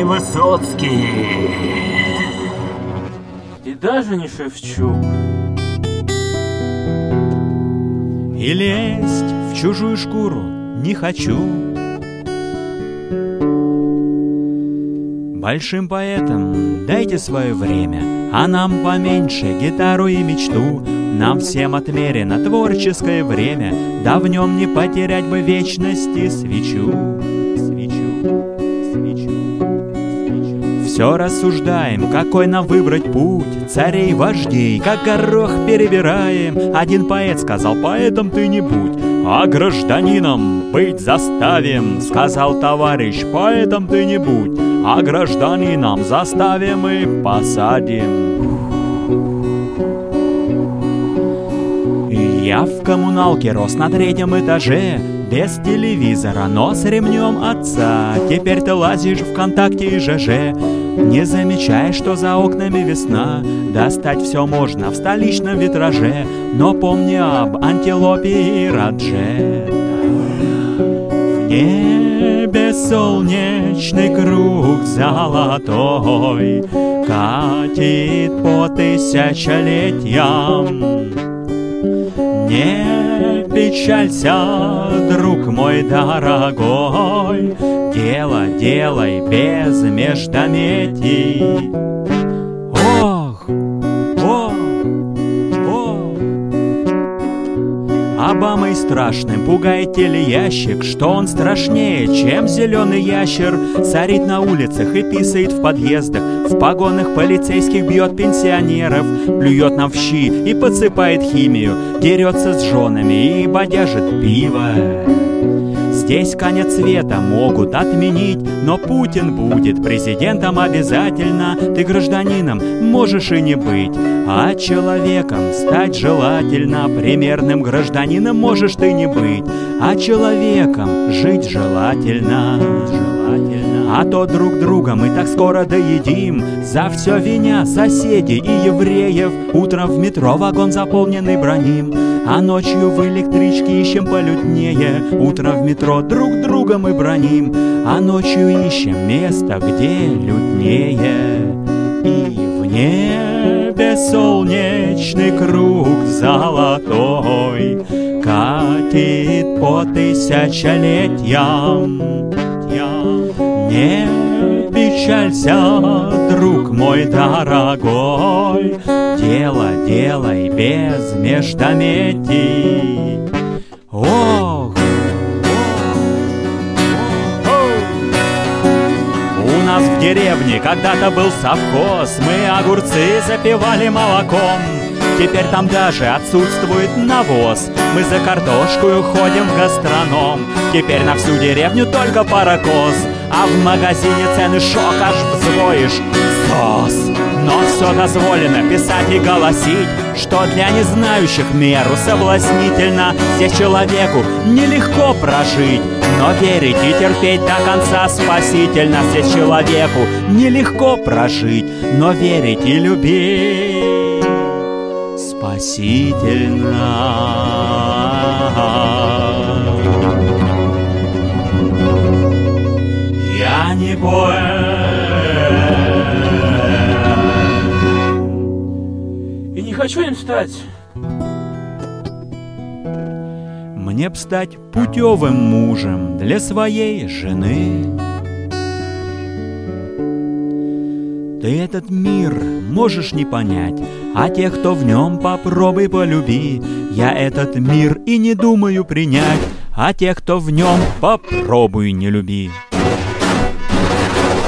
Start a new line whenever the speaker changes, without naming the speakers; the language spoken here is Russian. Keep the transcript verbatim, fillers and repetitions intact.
не Высоцкий.
И даже не Шевчук.
И лезть в чужую шкуру не хочу. Большим поэтам дайте свое время, а нам поменьше гитару и мечту. Нам всем отмерено творческое время, да в нем не потерять бы вечности свечу. Свечу, свечу, свечу. Все рассуждаем, какой нам выбрать путь. Царей, вождей, как горох перебираем. Один поэт сказал: поэтом ты не будь, а гражданином быть заставим. Сказал товарищ: поэтом ты не будь, а гражданином заставим и посадим. Я в коммуналке рос на третьем этаже, без телевизора, но с ремнем отца. Теперь ты лазишь ВКонтакте и ЖЖ, не замечая, что за окнами весна. Достать все можно в столичном витраже, но помни об антилопе и радже. В небе солнечный круг золотой катит по тысячелетиям. Не печалься, друг мой дорогой, дело делай без междометий. Ох, ох, ох. Обамой страшным пугает телеящик, что он страшнее, чем зеленый ящер. Царит на улицах и писает в подъездах, в погонах полицейских бьет пенсионеров, плюет нам в щи и подсыпает химию, дерется с женами и бодяжит пиво. Здесь конец света могут отменить, но Путин будет президентом обязательно. Ты гражданином можешь и не быть, а человеком стать желательно. Примерным гражданином можешь ты не быть, а человеком жить желательно. Желательно. А то друг друга мы так скоро доедим. За все виня соседей и евреев. Утром в метро вагон заполненный броним, а ночью в электричке ищем полюднее. Утром в метро друг друга мы броним, а ночью ищем место, где люднее. И в небе солнечный круг золотой катит по тысячелетиям. Не печалься, друг мой дорогой, дело делай без междометий. Ох, у нас в деревне когда-то был совхоз, мы огурцы запивали молоком. Теперь там даже отсутствует навоз, мы за картошкою ходим в гастроном. Теперь на всю деревню только паракоз, а в магазине цены шок аж взвоишь. Сос! Но все дозволено писать и голосить, что для незнающих меру соблазнительно. Здесь человеку нелегко прожить, но верить и терпеть до конца спасительно. Здесь человеку нелегко прожить, но верить и любить спасительно. Я не поэт
и не хочу им стать.
Мне б стать путевым мужем для своей жены. Ты этот мир можешь не понять, а тех, кто в нем, попробуй полюби. Я этот мир и не думаю принять, а тех, кто в нем, попробуй не люби.